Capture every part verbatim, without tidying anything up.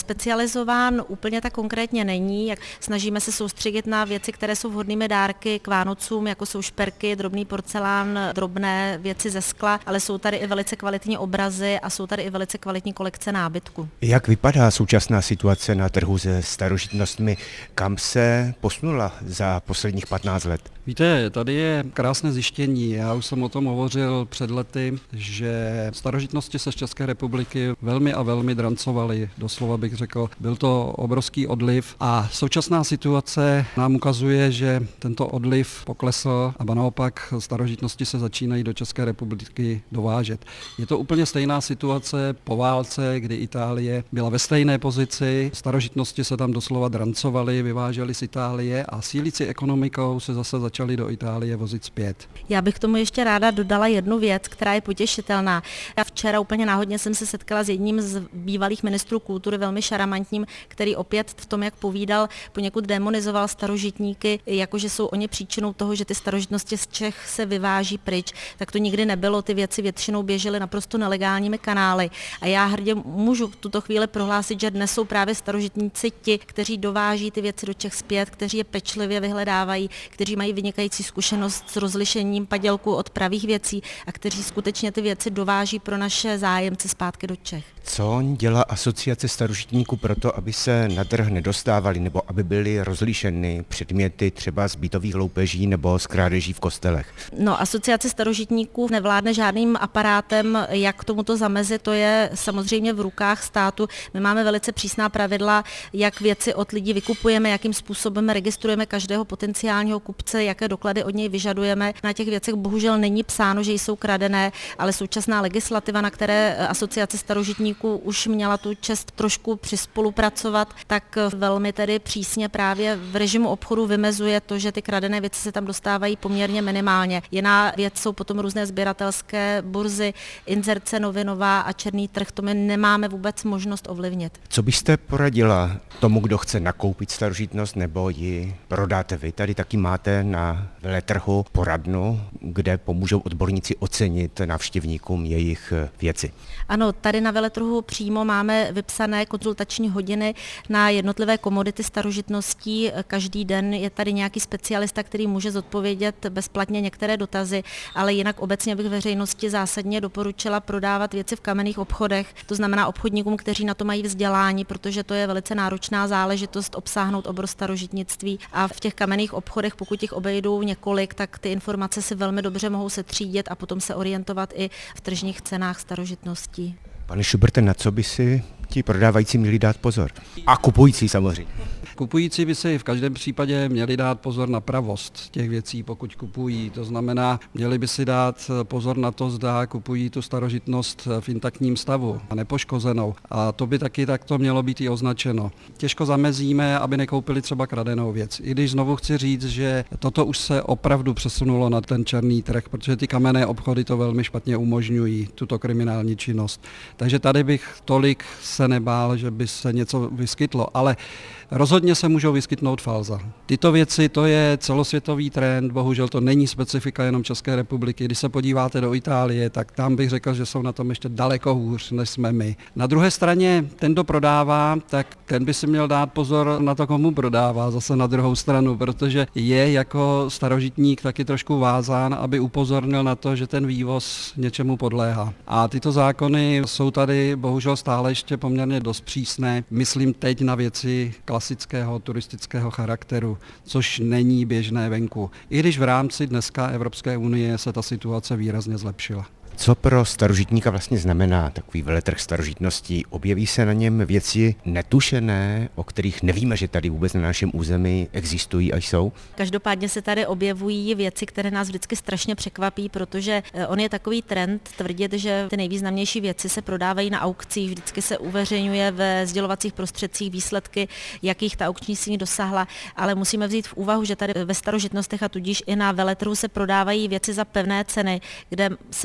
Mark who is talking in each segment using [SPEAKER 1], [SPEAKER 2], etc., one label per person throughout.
[SPEAKER 1] specializován úplně tak konkrétně není. Jak snažíme se soustředit na věci, které jsou vhodnými dárky k Vánocům, jako jsou šperky, drobný porcelán, drobné věci ze skla, ale jsou tady i velice kvalitní obrazy a jsou tady i velice kvalitní kolekce nábytku.
[SPEAKER 2] Jak vypadá současná situace na trhu se starožitnostmi? Kam se posunula za posledních patnáct let?
[SPEAKER 3] Víte, tady je krásné zjištění. Já už jsem o tom hovořil před lety, že starožitnosti se z České republiky velmi a velmi drancovaly. Doslova bych řekl, byl to obrovský odliv a současná situace nám ukazuje, že tento odliv poklesl a naopak starožitnosti se začínají do České republiky dovážet. Je to úplně stejná situace po válce, kdy Itálie byla ve stejné pozici, starožitnosti se tam doslova drancovaly, vyvážely z Itálie a sílící ekonomikou se zase začaly do Itálie vozit zpět.
[SPEAKER 1] Já bych k tomu ještě ráda dodala jednu věc, která je potěšitelná. Já včera úplně náhodně jsem se setkala s jedním z bývalých ministrů kultury, velmi šaramantním, který opět v tom, jak povídal, poněkud demonizoval starožitníky, jakože jsou oni příčinou toho, že ty starožitnosti z Čech se vyváží pryč. Tak to nikdy nebylo, ty věci většinou běžely naprosto nelegálními kanály. A já hrdě můžu v tuto chvíli prohlásit, že dnes jsou právě starožitníci ti, kteří dováží ty věci do Čech zpět, kteří je pečlivě vyhledávají, kteří mají vynikající zkušenost s rozlišením padělků od pravých věcí a kteří skutečně ty věci dováží pro naše zájemce zpátky do Čech.
[SPEAKER 2] Co dělá asociace starožitníků proto, aby se na trh nedostávaly nebo aby byly rozlišeny předměty třeba z bytových loupeží nebo z krádeží v kostelech?
[SPEAKER 1] No, asociace starožitníků nevládne žádným aparátem, jak tomuto zamezit, to je samozřejmě v rukách státu. My máme velice přísná pravidla, jak věci od lidí vykupujeme, jakým způsobem registrujeme každého potenciálního kupce, jaké doklady od něj vyžadujeme. Na těch věcech bohužel není psáno, že jsou kradené, ale současná legislativa, na které asociace starožitníků už měla tu čest trošku přispolupracovat, tak velmi tedy přísně právě v režimu obchodu vymezuje to, že ty kradené věci se tam dostávají poměrně minimálně. Jiná věc jsou potom různé sběratelské burzy, inzerce novinová a černý trh, to my nemáme vůbec možnost ovlivnit.
[SPEAKER 2] Co byste poradila tomu, kdo chce nakoupit starožitnost nebo ji prodáte vy? Tady taky máte na veletrhu poradnu, kde pomůžou odborníci ocenit návštěvníkům jejich věci.
[SPEAKER 1] Ano, tady na veletrhu přímo máme vypsané konzultační hodiny na jednotlivé komodity starožitností. Každý den je tady nějaký specialista, který může zodpovědět bezplatně některé dotazy, ale jinak obecně bych veřejnosti zásadně doporučila prodávat věci v kamenných obchodech, to znamená obchodníkům, kteří na to mají vzdělání, protože to je velice náročná záležitost obsáhnout obor starožitnictví a v těch kamenných obchodech, pokud jich obejdou několik, tak ty informace si velmi dobře mohou setřídit a potom se orientovat i v tržních cenách starožitností.
[SPEAKER 2] Pane Schuberte, na co by si ti prodávající měli dát pozor? A kupující samozřejmě.
[SPEAKER 3] Kupující by si v každém případě měli dát pozor na pravost těch věcí, pokud kupují. To znamená, měli by si dát pozor na to, zda kupují tu starožitnost v intaktním stavu a nepoškozenou. A to by taky takto mělo být i označeno. Těžko zamezíme, aby nekoupili třeba kradenou věc. I když znovu chci říct, že toto už se opravdu přesunulo na ten černý trh, protože ty kamenné obchody to velmi špatně umožňují, tuto kriminální činnost. Takže tady bych tolik se nebál, že by se něco vyskytlo, ale rozhodně se můžou vyskytnout falza. Tyto věci, to je celosvětový trend, bohužel to není specifika jenom České republiky. Když se podíváte do Itálie, tak tam bych řekl, že jsou na tom ještě daleko hůř, než jsme my. Na druhé straně, ten, kdo prodává, tak ten by si měl dát pozor na to, komu prodává, zase na druhou stranu, protože je jako starožitník taky trošku vázán, aby upozornil na to, že ten vývoz něčemu podléhá. A tyto zákony jsou tady bohužel stále ještě poměrně dost přísné. Myslím teď na věci klasického turistického charakteru, což není běžné venku. I když v rámci dneska Evropské unie se ta situace výrazně zlepšila.
[SPEAKER 2] Co pro starožitníka vlastně znamená takový veletrh starožitností? Objeví se na něm věci netušené, o kterých nevíme, že tady vůbec na našem území existují a jsou?
[SPEAKER 1] Každopádně se tady objevují věci, které nás vždycky strašně překvapí, protože on je takový trend tvrdit, že ty nejvýznamnější věci se prodávají na aukcích, vždycky se uveřejňuje ve sdělovacích prostředcích výsledky, jakých ta aukční síň dosáhla, ale musíme vzít v úvahu, že tady ve starožitnostech a tudíž i na veletrhu se prodávají věci za pevné ceny, kde se může stát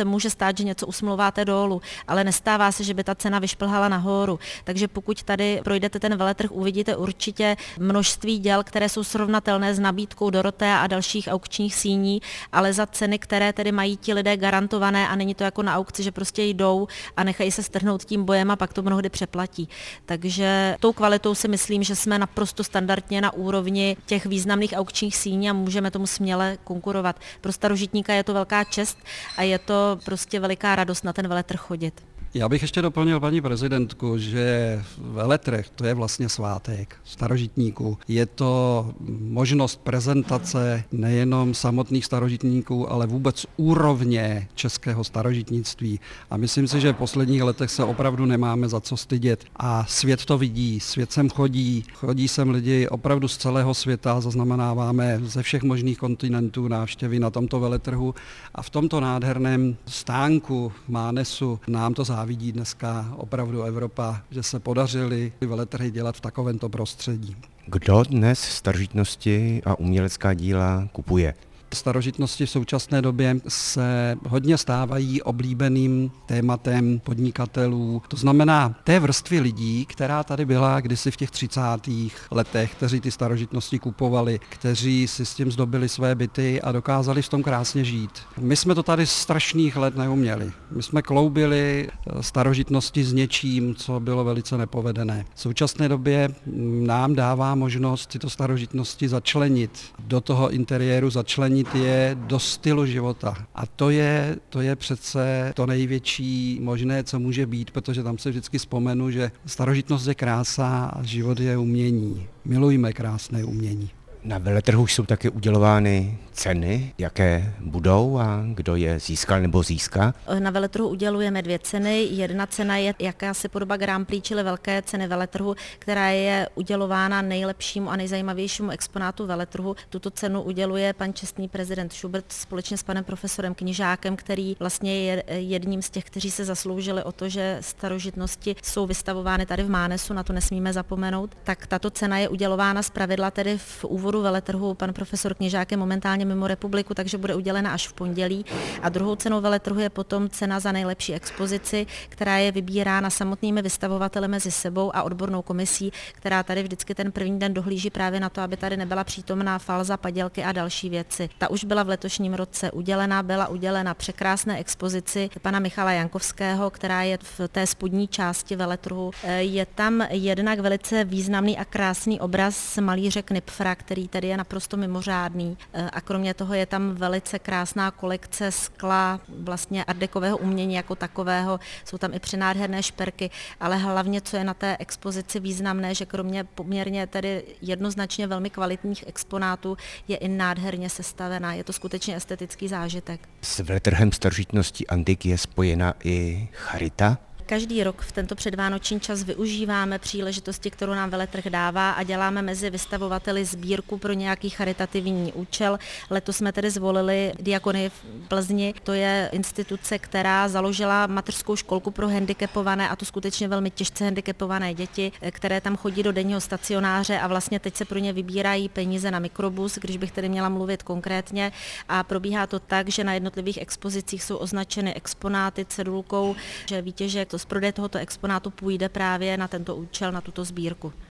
[SPEAKER 1] stát, že něco usmlouváte dolů, ale nestává se, že by ta cena vyšplhala nahoru. Takže pokud tady projdete ten veletrh, uvidíte určitě množství děl, které jsou srovnatelné s nabídkou Dorotea a dalších aukčních síní, ale za ceny, které tedy mají ti lidé garantované a není to jako na aukci, že prostě jdou a nechají se strhnout tím bojem a pak to mnohdy přeplatí. Takže tou kvalitou si myslím, že jsme naprosto standardně na úrovni těch významných aukčních síní a můžeme tomu směle konkurovat. Pro starožitníka je to velká čest a je to prostě veliká radost na ten veletrh chodit.
[SPEAKER 3] Já bych ještě doplnil paní prezidentku, že veletrh to je vlastně svátek starožitníků. Je to možnost prezentace nejenom samotných starožitníků, ale vůbec úrovně českého starožitnictví. A myslím si, že v posledních letech se opravdu nemáme za co stydět. A svět to vidí, svět sem chodí, chodí sem lidi opravdu z celého světa, zaznamenáváme ze všech možných kontinentů návštěvy na tomto veletrhu a v tomto nádherném stánku Mánesu nám to závidí. Vidí dneska opravdu Evropa, že se podařily veletrhy dělat v takovémto prostředí.
[SPEAKER 2] Kdo dnes starožitnosti a umělecká díla kupuje?
[SPEAKER 3] Starožitnosti v současné době se hodně stávají oblíbeným tématem podnikatelů. To znamená té vrstvy lidí, která tady byla kdysi v těch třicátých letech, kteří ty starožitnosti kupovali, kteří si s tím zdobili své byty a dokázali v tom krásně žít. My jsme to tady strašných let neuměli. My jsme kloubili starožitnosti s něčím, co bylo velice nepovedené. V současné době nám dává možnost tyto starožitnosti začlenit do toho interiéru, začlenit je do stylu života. A to je, to je přece to největší možné, co může být, protože tam se vždycky vzpomenu, že starožitnost je krása a život je umění. Milujme krásné umění.
[SPEAKER 2] Na veletrhu jsou také udělovány ceny, jaké budou a kdo je získal nebo získá?
[SPEAKER 1] Na veletrhu udělujeme dvě ceny. Jedna cena je jakási podoba Grand Prix, čili velké ceny veletrhu, která je udělována nejlepšímu a nejzajímavějšímu exponátu veletrhu. Tuto cenu uděluje pan čestný prezident Schubert společně s panem profesorem Knižákem, který vlastně je jedním z těch, kteří se zasloužili o to, že starožitnosti jsou vystavovány tady v Mánesu, na to nesmíme zapomenout. Tak tato cena je udělována zpravidla tedy v úvodu veletrhu. Pan profesor Knižák je momentálně mimo republiku, takže bude udělena až v pondělí. A druhou cenou veletrhu je potom cena za nejlepší expozici, která je vybírána samotnými vystavovateli mezi sebou a odbornou komisí, která tady vždycky ten první den dohlíží právě na to, aby tady nebyla přítomná falza, padělky a další věci. Ta už byla v letošním roce udělena, byla udělena překrásné expozici pana Michala Jankovského, která je v té spodní části veletrhu. Je tam jednak velice významný a krásný obraz malíře Knipfera, který tady je naprosto mimořádný. A kromě toho je tam velice krásná kolekce skla, vlastně artdekového umění jako takového. Jsou tam i přenádherné šperky, ale hlavně, co je na té expozici významné, že kromě poměrně tedy jednoznačně velmi kvalitních exponátů je i nádherně sestavená. Je to skutečně estetický zážitek.
[SPEAKER 2] S veletrhem starožitnosti antik je spojena i charita.
[SPEAKER 1] Každý rok v tento předvánoční čas využíváme příležitosti, kterou nám veletrh dává a děláme mezi vystavovateli sbírku pro nějaký charitativní účel. Letos jsme tedy zvolili Diakonii v Plzni. To je instituce, která založila mateřskou školku pro handicapované, a to skutečně velmi těžce handicapované děti, které tam chodí do denního stacionáře a vlastně teď se pro ně vybírají peníze na mikrobus, když bych tedy měla mluvit konkrétně. A probíhá to tak, že na jednotlivých expozicích jsou označeny exponáty cedulkou, že výtěžek z prodeje tohoto exponátu půjde právě na tento účel, na tuto sbírku.